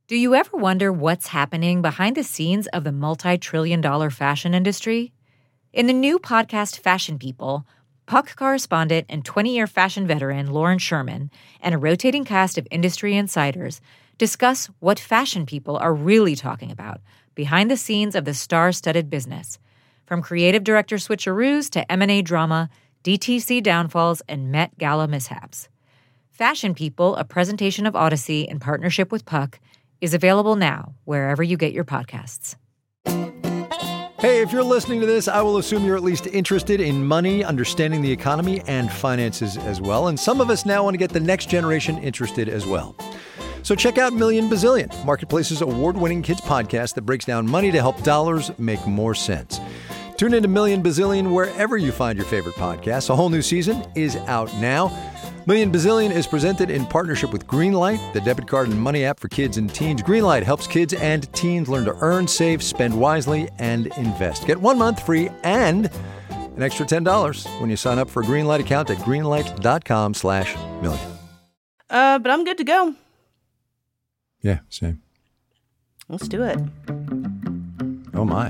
Do you ever wonder what's happening behind the scenes of the multi-trillion-dollar fashion industry? In the new podcast Fashion People, Puck correspondent and 20-year fashion veteran Lauren Sherman and a rotating cast of industry insiders discuss what fashion people are really talking about behind the scenes of the star-studded business, from creative director switcheroos to M&A drama, DTC downfalls, and Met Gala mishaps. Fashion People, a presentation of Odyssey in partnership with Puck, is available now wherever you get your podcasts. Hey, if you're listening to this, I will assume you're at least interested in money, understanding the economy, and finances as well. And some of us now want to get the next generation interested as well. So check out Million Bazillion, Marketplace's award-winning kids podcast that breaks down money to help dollars make more sense. Tune into Million Bazillion wherever you find your favorite podcasts. A whole new season is out now. Million Bazillion is presented in partnership with Greenlight, the debit card and money app for kids and teens. Greenlight helps kids and teens learn to earn, save, spend wisely, and invest. Get 1 month free and an extra $10 when you sign up for a Greenlight account at greenlight.com/million. But I'm good to go. Yeah, same. Let's do it. Oh, my.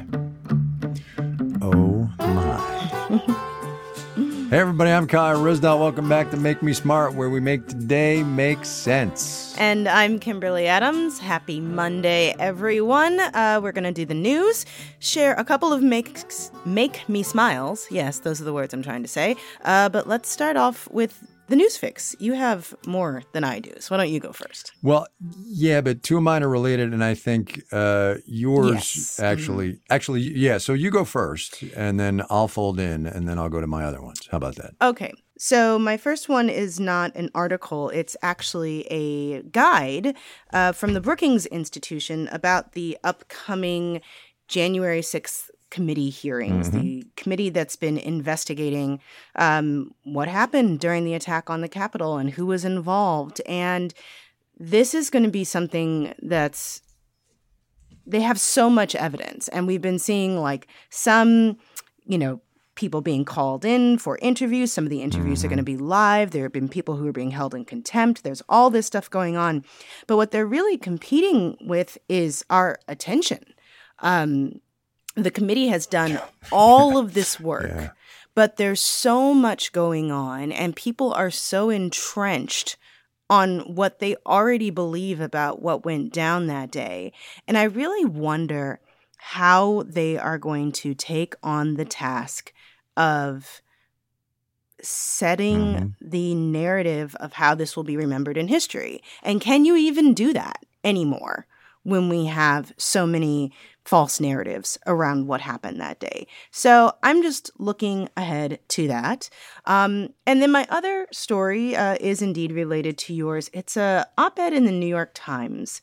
Oh, my. Hey, everybody, I'm Kyle Risdall. Welcome back to Make Me Smart, where we make today make sense. And I'm Kimberly Adams. Happy Monday, everyone. We're going to do the news, share a couple of make me smiles. Yes, those are the words I'm trying to say. But let's start off with the news fix. You have more than I do, so why don't you go first? Well, yeah, but two of mine are related, and I think yours actually, yeah. So you go first, and then I'll fold in, and then I'll go to my other ones. How about that? Okay. So my first one is not an article. It's actually a guide from the Brookings Institution about the upcoming January 6th committee hearings, the committee that's been investigating what happened during the attack on the Capitol and who was involved. And this is going to be something that's, they have so much evidence. And we've been seeing like some, people being called in for interviews. Some of the interviews are going to be live. There have been people who are being held in contempt. There's all this stuff going on. But what they're really competing with is our attention. The committee has done all of this work, but there's so much going on, and people are so entrenched on what they already believe about what went down that day. And I really wonder how they are going to take on the task of setting the narrative of how this will be remembered in history. And can you even do that anymore when we have so many false narratives around what happened that day? So I'm just looking ahead to that. And then my other story is indeed related to yours. It's a op-ed in the New York Times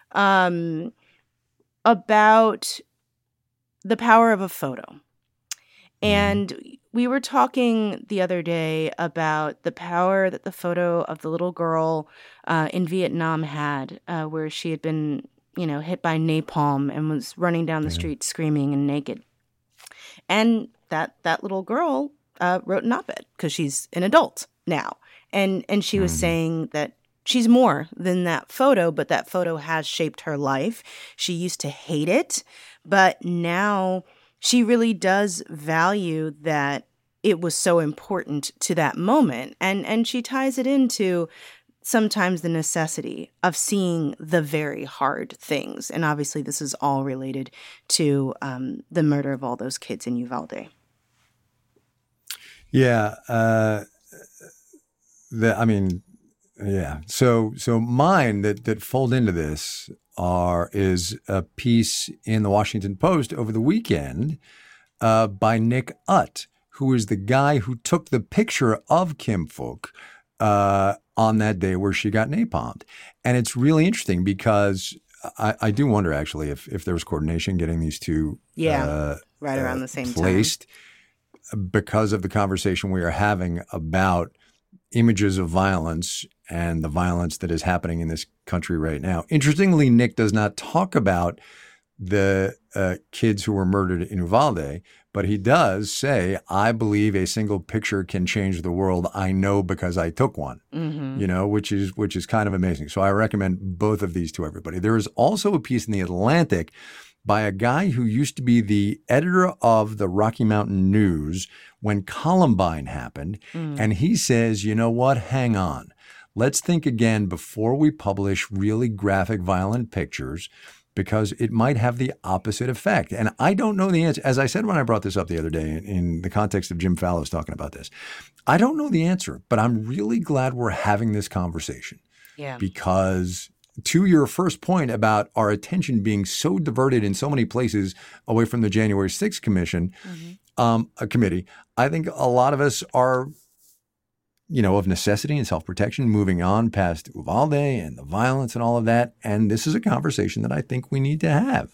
about the power of a photo. And we were talking the other day about the power that the photo of the little girl in Vietnam had, where she had been hit by napalm and was running down the street screaming and naked. And that little girl wrote an op-ed because she's an adult now. And she was saying that she's more than that photo, but that photo has shaped her life. She used to hate it, but now she really does value that it was so important to that moment. And she ties it into sometimes the necessity of seeing the very hard things. And obviously this is all related to the murder of all those kids in Uvalde. Yeah. So mine that fold into this is a piece in the Washington Post over the weekend by Nick Ut, who is the guy who took the picture of Kim Phuc on that day where she got napalmed. And it's really interesting because I do wonder actually if there was coordination getting these two right around the same placed time, because of the conversation we are having about images of violence and the violence that is happening in this country right now. Interestingly, Nick does not talk about the kids who were murdered in Uvalde, But he does say, I believe a single picture can change the world. I know because I took one, which is kind of amazing. So I recommend both of these to everybody. There is also a piece in The Atlantic by a guy who used to be the editor of the Rocky Mountain News when Columbine happened. And he says, you know what? Hang on. Let's think again before we publish really graphic, violent pictures, because it might have the opposite effect. And I don't know the answer. As I said when I brought this up the other day in the context of Jim Fallows talking about this, I don't know the answer, but I'm really glad we're having this conversation. Yeah. Because to your first point about our attention being so diverted in so many places away from the January 6th committee, I think a lot of us are, of necessity and self-protection, moving on past Uvalde and the violence and all of that. And this is a conversation that I think we need to have.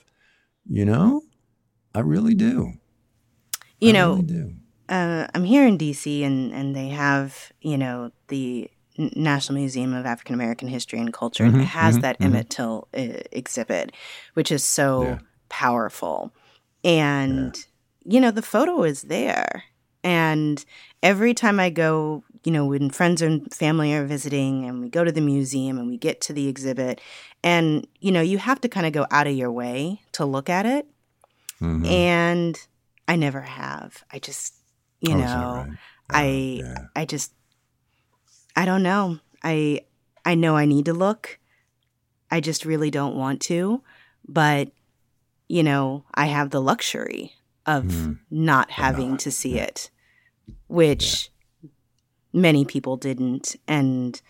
I really do. Really do. I'm here in D.C. and they have, the National Museum of African American History and Culture. And it has that Emmett Till exhibit, which is so powerful. And, the photo is there. And every time I go, when friends and family are visiting and we go to the museum and we get to the exhibit and, you have to kind of go out of your way to look at it. And I never have. I just, right? I don't know. I know I need to look. I just really don't want to. But, I have the luxury of not having to see it, which many people didn't. And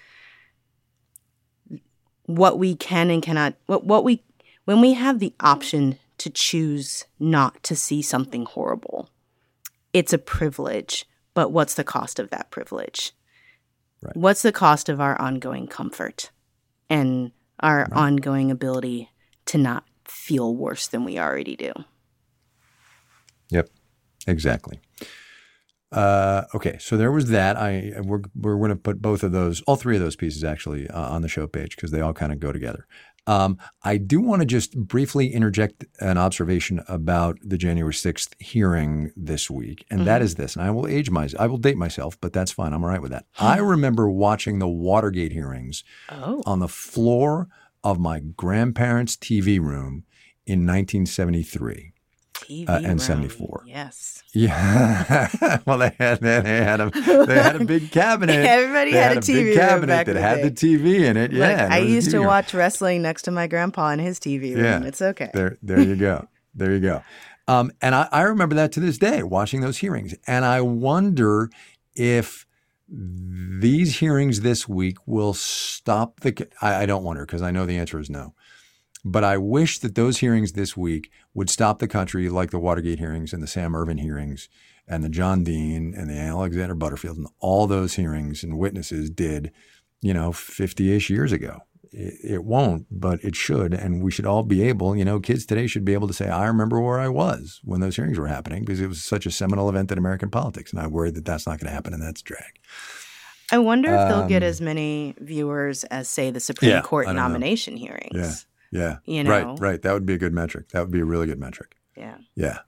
what we can and cannot, when we have the option to choose not to see something horrible, it's a privilege. But what's the cost of that privilege? Right. What's the cost of our ongoing comfort and our ongoing ability to not feel worse than we already do? Yep, exactly. Okay, so there was that. We're going to put both of those, all three of those pieces actually, on the show page because they all kind of go together. I do want to just briefly interject an observation about the January 6th hearing this week, and that is this. And I will date myself, but that's fine. I'm all right with that. I remember watching the Watergate hearings on the floor of my grandparents' TV room in 1973. And 74. Yes. Yeah. Well, they had a big cabinet. Everybody had a TV big cabinet back that had the TV in it. Yeah. Look, I used to watch wrestling next to my grandpa in his TV room. Yeah. It's okay. There you go. There you go. And I remember that to this day, watching those hearings. And I wonder if these hearings this week will stop I don't wonder, because I know the answer is no. But I wish that those hearings this week would stop the country like the Watergate hearings and the Sam Ervin hearings and the John Dean and the Alexander Butterfield and all those hearings and witnesses did, 50-ish years ago. It won't, but it should. And we should all be able, kids today should be able to say, I remember where I was when those hearings were happening because it was such a seminal event in American politics. And I worry that that's not going to happen and that's a drag. I wonder if they'll get as many viewers as, say, the Supreme Court nomination hearings. Yeah. Right. That would be a good metric. That would be a really good metric. Yeah.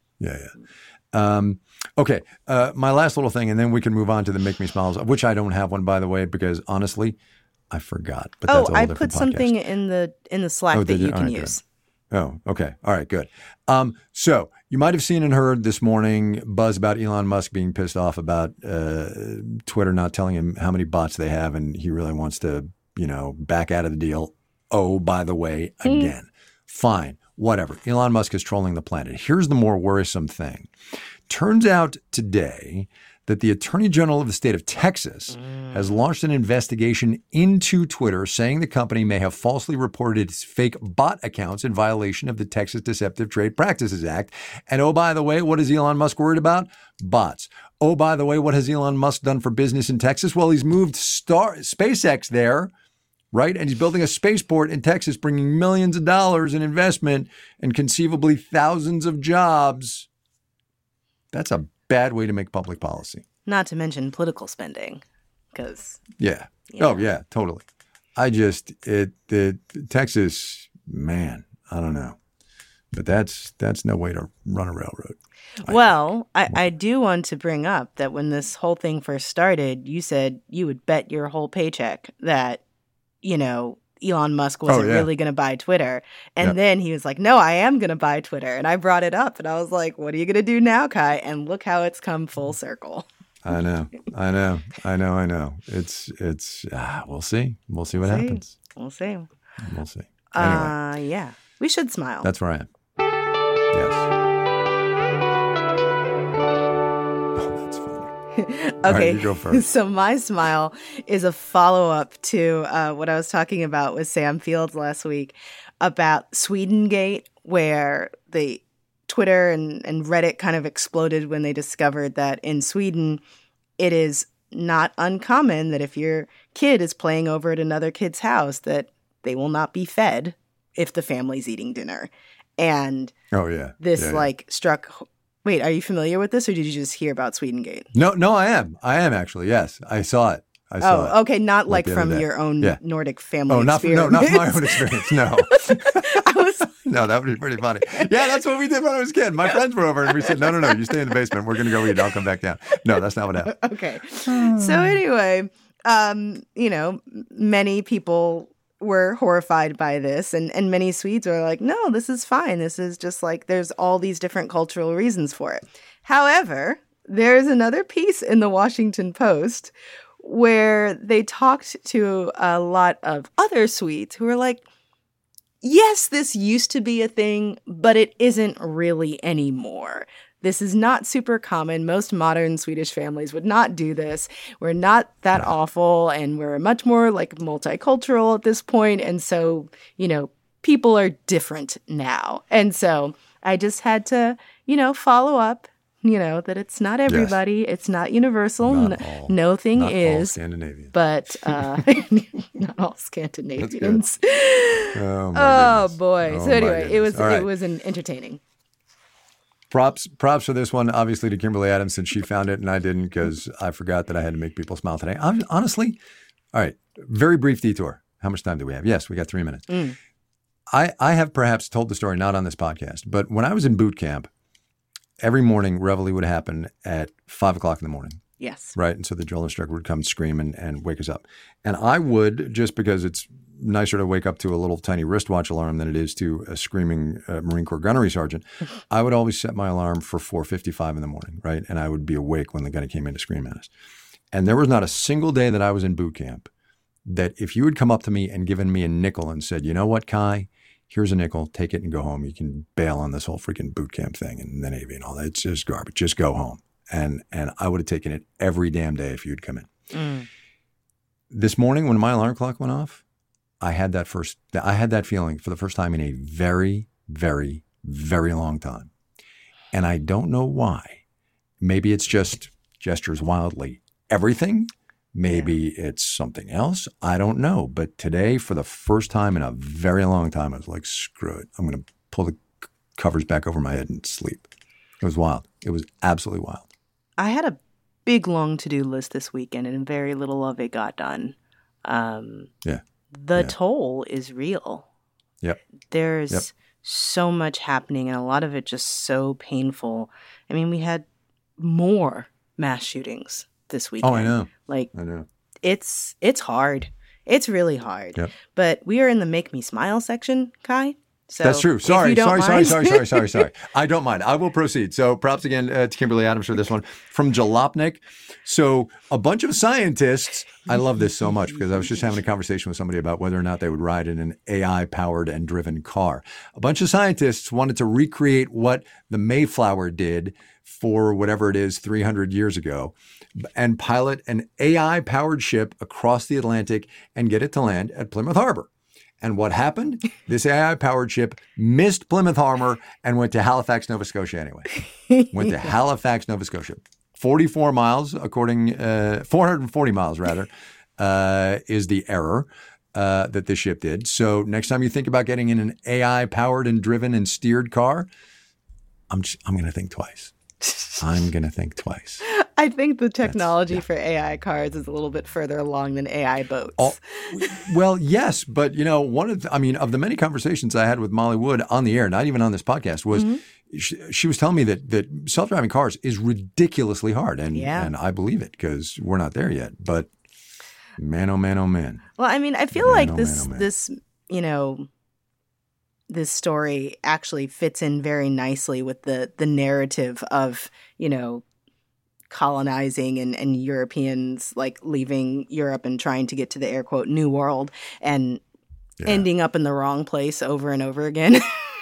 Okay. My last little thing, and then we can move on to the Make Me Smiles, which I don't have one, by the way, because honestly, I forgot. But that's I put something in the Slack that you can use. Good. Oh, okay. All right, good. So you might have seen and heard this morning buzz about Elon Musk being pissed off about Twitter not telling him how many bots they have, and he really wants to, back out of the deal. Oh, by the way, again, fine, whatever. Elon Musk is trolling the planet. Here's the more worrisome thing. Turns out today that the Attorney General of the state of Texas has launched an investigation into Twitter, saying the company may have falsely reported its fake bot accounts in violation of the Texas Deceptive Trade Practices Act. And oh, by the way, what is Elon Musk worried about? Bots. Oh, by the way, what has Elon Musk done for business in Texas? Well, he's moved SpaceX there. Right? And he's building a spaceport in Texas, bringing millions of dollars in investment and conceivably thousands of jobs. That's a bad way to make public policy. Not to mention political spending, because Oh yeah, totally. The Texas, man, I don't know, but that's no way to run a railroad. Well, I do want to bring up that when this whole thing first started, you said you would bet your whole paycheck that, Elon Musk wasn't really going to buy Twitter. And then he was like, no, I am going to buy Twitter. And I brought it up and I was like, what are you going to do now, Kai? And look how it's come full circle. I know. It's we'll see. We'll see what happens. We'll see. Anyway. Yeah. We should smile. That's where I am. Yes. Okay, right, you go first. So my smile is a follow-up to what I was talking about with Sam Fields last week about Swedengate, where the Twitter and Reddit kind of exploded when they discovered that in Sweden, it is not uncommon that if your kid is playing over at another kid's house, that they will not be fed if the family's eating dinner. And this struck... Wait, are you familiar with this, or did you just hear about Swedengate? No, I am. Actually. Yes, I saw it. Okay, not like from your own Nordic family experience. Not my own experience. No. No, that would be pretty funny. Yeah, that's what we did when I was a kid. My friends were over, and we said, "No, you stay in the basement. We're going to go eat. I'll come back down." No, that's not what happened. Okay. So anyway, many people were horrified by this, and many Swedes are like, no, this is fine. This is just like there's all these different cultural reasons for it. However, there's another piece in the Washington Post where they talked to a lot of other Swedes who were like, yes, this used to be a thing, but it isn't really anymore. This is not super common. Most modern Swedish families would not do this. We're not that awful, and we're much more like multicultural at this point. And so, people are different now. And so I just had to, follow up, that it's not everybody. Yes. It's not universal. No thing not is. All Scandinavian. But not all Scandinavians. Oh boy. Oh, so anyway, it was right. It was an entertaining. Props for this one, obviously, to Kimberly Adams, since she found it and I didn't, because I forgot that I had to make people smile today. Honestly, all right, very brief detour. How much time do we have? Yes, we got 3 minutes. I have perhaps told the story, not on this podcast, but when I was in boot camp, every morning reveille would happen at 5 o'clock in the morning. Yes. Right. And so the drill instructor would come scream and wake us up. And I would, just because it's nicer to wake up to a little tiny wristwatch alarm than it is to a screaming Marine Corps gunnery sergeant, I would always set my alarm for 4:55 in the morning, right? And I would be awake when the gunner came in to scream at us. And there was not a single day that I was in boot camp that if you had come up to me and given me a nickel and said, you know what, Kai, here's a nickel, take it and go home. You can bail on this whole freaking boot camp thing and the Navy and all that. It's just garbage. Just go home. And I would have taken it every damn day if you'd come in. This morning when my alarm clock went off, I had that feeling for the first time in a very, very, very long time. And I don't know why. Maybe it's just gestures wildly everything. Maybe it's something else. I don't know. But today, for the first time in a very long time, I was like, screw it. I'm going to pull the covers back over my head and sleep. It was wild. It was absolutely wild. I had a big, long to-do list this weekend, and very little of it got done. The toll is real. Yep. There's so much happening, and a lot of it just so painful. I mean, we had more mass shootings this weekend. Oh, I know. I know. It's hard. It's really hard. Yep. But we are in the Make Me Smile section, Kai. So that's true. Sorry. I don't mind. I will proceed. So props again to Kimberly Adams for this one. From Jalopnik. So a bunch of scientists, I love this so much because I was just having a conversation with somebody about whether or not they would ride in an AI-powered and driven car. A bunch of scientists wanted to recreate what the Mayflower did for whatever it is 300 years ago and pilot an AI-powered ship across the Atlantic and get it to land at Plymouth Harbor. And what happened? This AI-powered ship missed Plymouth Harbor and went to Halifax, Nova Scotia anyway. Went to Halifax, Nova Scotia. 440 miles, rather, is the error that this ship did. So next time you think about getting in an AI-powered and driven and steered car, I'm going to think twice. I'm going to think twice. I think the technology for AI cars is a little bit further along than AI boats. Well, yes, but one of the many conversations I had with Molly Wood on the air, not even on this podcast, was she was telling me that self-driving cars is ridiculously hard. And I believe it because we're not there yet. But man, oh man, oh man. Well, I mean, I feel like this, this story actually fits in very nicely with the narrative of, colonizing and Europeans like leaving Europe and trying to get to the air quote new world and ending up in the wrong place over and over again.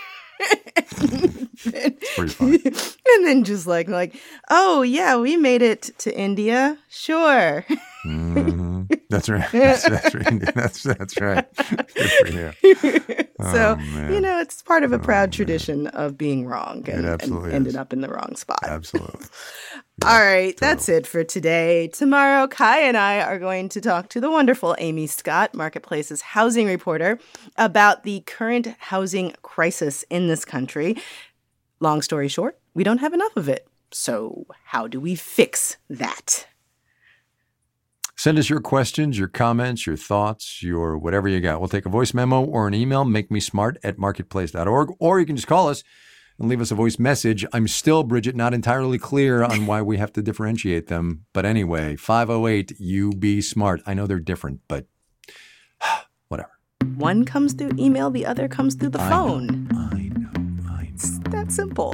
It's pretty funny. And then just like, oh yeah, we made it to India. Sure. Mm-hmm. That's right. That's right. That's right. Good for you. So, it's part of a proud tradition of being wrong and ended up in the wrong spot. Absolutely. All right, that's it for today. Tomorrow, Kai and I are going to talk to the wonderful Amy Scott, Marketplace's housing reporter, about the current housing crisis in this country. Long story short, we don't have enough of it. So how do we fix that? Send us your questions, your comments, your thoughts, your whatever you got. We'll take a voice memo or an email, makemesmart@marketplace.org, or you can just call us and leave us a voice message. I'm still, Bridget, not entirely clear on why we have to differentiate them. But anyway, 508, you be smart. I know they're different, but whatever. One comes through email, the other comes through the phone. I know. It's that simple.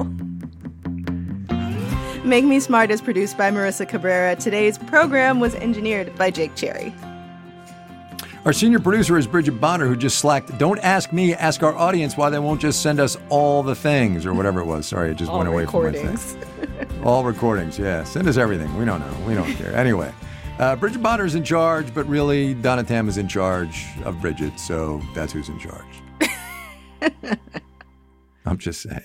Make Me Smart is produced by Marissa Cabrera. Today's program was engineered by Jake Cherry. Our senior producer is Bridget Bonner, who just slacked. Don't ask me, ask our audience why they won't just send us all the things or whatever it was. Sorry, it just went away from my thing. All recordings, yeah. Send us everything. We don't know. We don't care. Anyway, Bridget Bonner's in charge, but really Donna Tam is in charge of Bridget, so that's who's in charge. I'm just saying.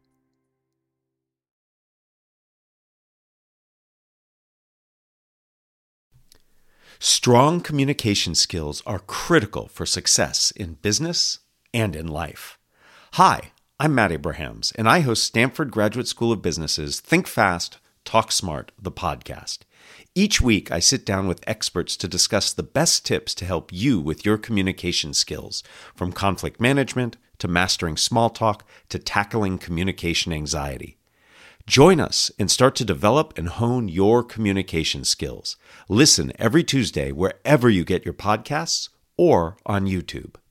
Strong communication skills are critical for success in business and in life. Hi, I'm Matt Abrahams, and I host Stanford Graduate School of Business's Think Fast, Talk Smart, the podcast. Each week, I sit down with experts to discuss the best tips to help you with your communication skills, from conflict management to mastering small talk to tackling communication anxiety. Join us and start to develop and hone your communication skills. Listen every Tuesday wherever you get your podcasts or on YouTube.